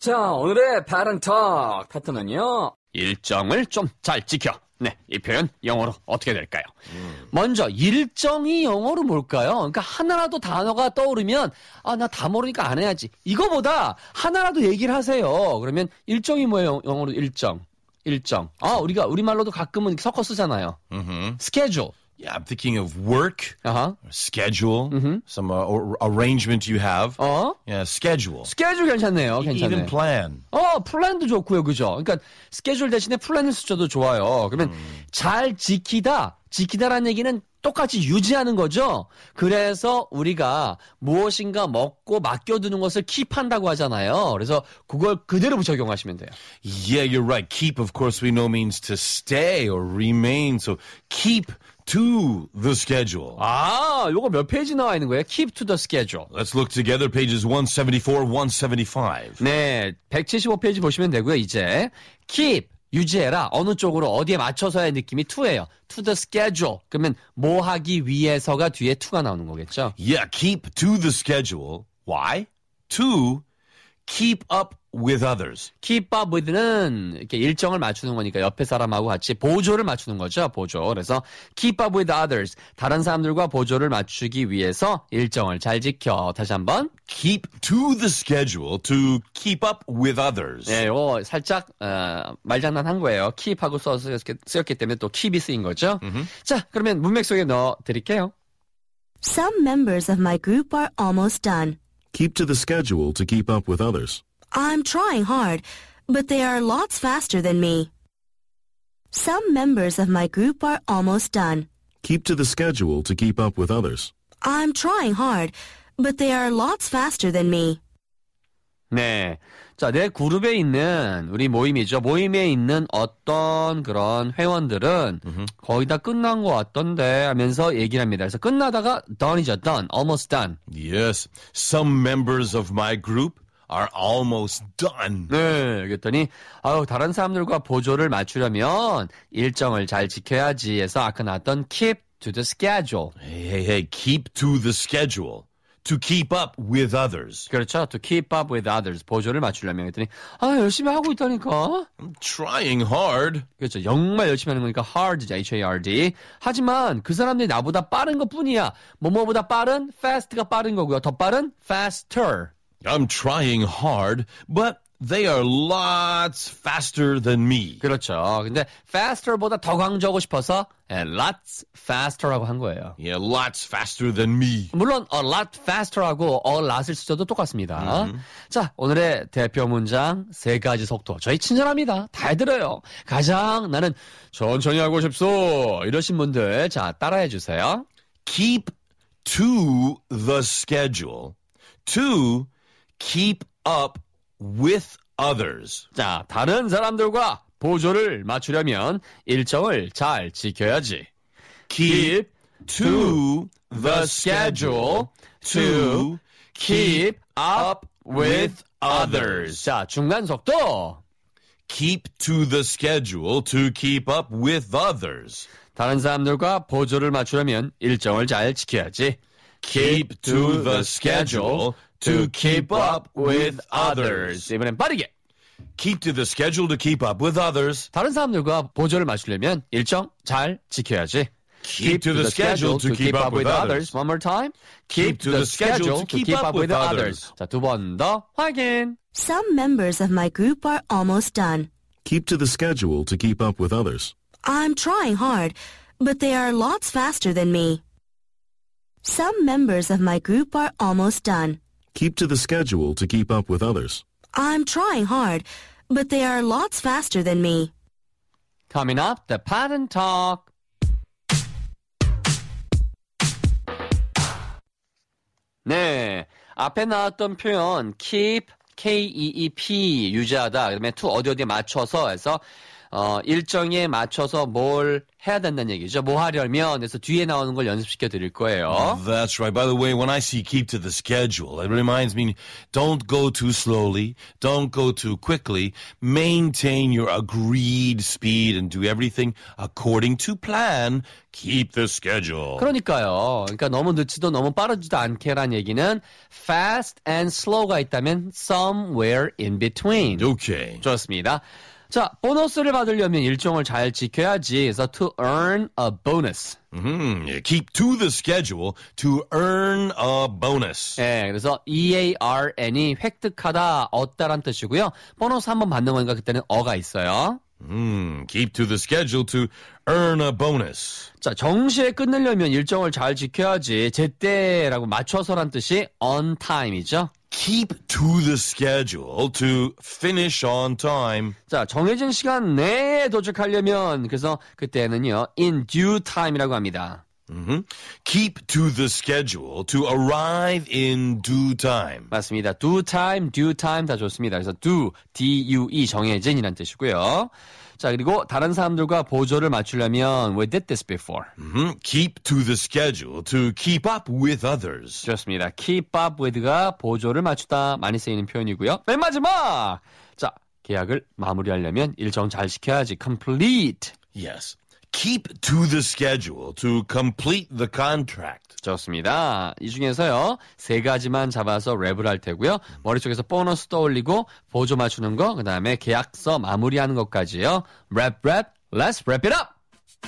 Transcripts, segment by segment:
자, 오늘의 Pattern Talk 패턴은요. 일정을 좀 잘 지켜. 네, 이 표현 영어로 어떻게 될까요? 먼저 일정이 영어로 뭘까요? 그러니까 하나라도 단어가 떠오르면 나 다 모르니까 안 해야지. 이거보다 하나라도 얘기를 하세요. 그러면 일정이 뭐예요? 영어로 일정. 우리가 우리말로도 가끔은 섞어 쓰잖아요. schedule. Yeah, I'm thinking of work, Uh-huh. schedule, some arrangement you have. Yeah, schedule. 스케줄 괜찮네요. Even plan. 플랜도 좋고요. 그죠? 그러니까 스케줄 대신에 플랜을 쓰셔도 좋아요. 그러면 잘 지키다라는 얘기는 똑같이 유지하는 거죠. 그래서 우리가 무엇인가 먹고 맡겨두는 것을 keep한다고 하잖아요. 그래서 그걸 그대로 적용하시면 돼요. Yeah, you're right. Keep, of course, we know means to stay or remain. So keep to the schedule. 요거 몇 페이지 나와 있는 거예요? Keep to the schedule. Let's look together. Pages 174, 175. 네, 175페이지 보시면 되고요. 이제 keep, 유지해라. 어느 쪽으로 어디에 맞춰서의 느낌이 to예요. To the schedule. 그러면 뭐 하기 위해서가 뒤에 to가 나오는 거겠죠. Yeah, keep to the schedule. Why? To keep up with others. Keep up with는 이렇게 일정을 맞추는 거니까 옆에 사람하고 같이 보조를 맞추는 거죠. 보조. 그래서 keep up with others. 다른 사람들과 보조를 맞추기 위해서 일정을 잘 지켜. 다시 한번. Keep to the schedule to keep up with others. 네, 이거 살짝 말장난 한 거예요. keep하고 쓰였기 때문에 또 keep이 쓰인 거죠. 자, 그러면 문맥 속에 넣어 드릴게요. Some members of my group are almost done. Keep to the schedule to keep up with others. I'm trying hard, but they are lots faster than me. Some members of my group are almost done. Keep to the schedule to keep up with others. I'm trying hard, but they are lots faster than me. 네. 자, 내 그룹에 있는 우리 모임이죠. 모임에 있는 어떤 그런 회원들은 거의 다 끝난 것 같던데 하면서 얘기를 합니다. 그래서 끝나다가 done이죠. done. almost done. Yes, some members of my group are almost done. 네, 그랬더니 다른 사람들과 보조를 맞추려면 일정을 잘 지켜야지 해서 아까 나왔던 keep to the schedule. Hey, keep to the schedule. To keep up with others. 그렇죠. To keep up with others. 보조를 맞추려면 그랬더니 열심히 하고 있다니까. I'm trying hard. 그렇죠. 정말 열심히 하는 거니까 hard죠. H-A-R-D. 하지만 그 사람들이 나보다 빠른 것뿐이야. 뭐뭐보다 빠른 fast가 빠른 거고요. 더 빠른 faster. I'm trying hard, but they are lots faster than me. 그렇죠. 근데 faster보다 더 강조하고 싶어서 lots faster라고 한 거예요. Yeah, lots faster than me. 물론 a lot faster하고 a lot을 쓰셔도 똑같습니다. 자, 오늘의 대표 문장 3가지 속도. 저희 친절합니다. 다 해드려요. 가장 나는 천천히 하고 싶소. 이러신 분들 자 따라해 주세요. Keep to the schedule. To keep up with others. 자, 다른 사람들과 보조를 맞추려면 일정을 잘 지켜야지. Keep to the schedule to keep up with others. 자, 중간 속도. Keep to the schedule to keep up with others. 다른 사람들과 보조를 맞추려면 일정을 잘 지켜야지. Keep to the schedule to keep up with others. 이번엔 빠르게. Keep to the schedule to keep up with others. 다른 사람들과 보조를 맞추려면 일정 잘 지켜야지. Keep to the schedule to keep up with others. One more time. Keep to the schedule to keep up with others. 자, 두 번 더 확인. Some members of my group are almost done. Keep to the schedule to keep up with others. I'm trying hard, but they are lots faster than me. Some members of my group are almost done. Keep to the schedule to keep up with others. I'm trying hard, but they are lots faster than me. Coming up, the pattern talk. 네, 앞에 나왔던 표현 keep, K-E-E-P 유지하다. 그다음에 to 어디에 맞춰서 해서 일정에 맞춰서 뭘 해야 된다는 얘기죠. 뭐 하려면 그래서 뒤에 나오는 걸 연습시켜 드릴 거예요. That's right. By the way, when I see keep to the schedule, it reminds me, don't go too slowly, don't go too quickly, maintain your agreed speed and do everything according to plan. Keep the schedule. 그러니까요. 그러니까 너무 늦지도 너무 빠르지도 않게란 얘기는 fast and slow가 있다면 somewhere in between. Okay. 좋습니다. 자, 보너스를 받으려면 일정을 잘 지켜야지. 그래서 to earn a bonus. Yeah, keep to the schedule to earn a bonus. 예, 그래서 EARN이 획득하다, 얻다란 뜻이고요. 보너스 한번 받는 거니까 그때는 어가 있어요. Keep to the schedule to earn a bonus. 자, 정시에 끝내려면 일정을 잘 지켜야지. 제때라고 맞춰서란 뜻이 on time이죠. Keep to the schedule to finish on time. 자, 정해진 시간 내에 도착하려면 그래서 그때는요, in due time이라고 합니다. Keep to the schedule to arrive in due time. 맞습니다. due time 다 좋습니다. 그래서 D-U-E 정해진이란 뜻이고요. 자, 그리고 다른 사람들과 보조를 맞추려면 we did this before. Keep to the schedule to keep up with others. 좋습니다. keep up with가 보조를 맞추다 많이 쓰이는 표현이고요. 맨 마지막! 자, 계약을 마무리하려면 일정 잘 지켜야지. complete. Yes. Keep to the schedule to complete the contract. 좋습니다. 이 중에서요, 세 가지만 잡아서 랩을 할 테고요. 머릿속에서 보너스 떠올리고 보조 맞추는 거, 그 다음에 계약서 마무리하는 것까지요. 랩, let's wrap it up!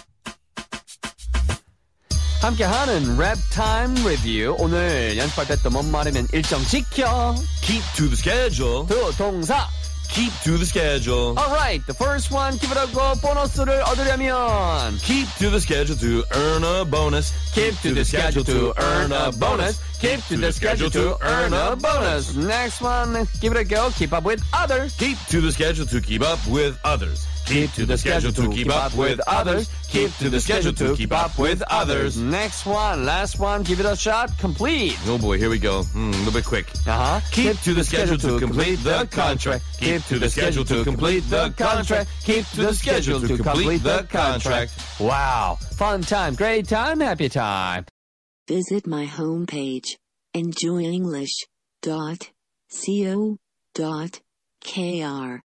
함께하는 랩 타임 리뷰. 오늘 연습할 때 또 뭔 말이면 일정 지켜. Keep to the schedule. 두 동사. Keep to the schedule. Alright, the first one, give it a go. 보너스를 얻으려면 Keep to the schedule to earn a bonus. keep to the schedule to earn a bonus. Keep to the schedule to earn a bonus. Next one, give it a go. Keep up with others. Keep to the schedule to keep up with others. Keep to the schedule to keep up with others. Keep to the schedule to keep up with others. Next one, last one, give it a shot. Complete. Oh boy, here we go. A little bit quick. Uh-huh. Keep to the schedule to complete the contract. Keep to the schedule to complete the contract. Keep to the schedule to complete the contract. Wow. Fun time, great time, happy time. Visit my homepage, enjoyenglish.co.kr.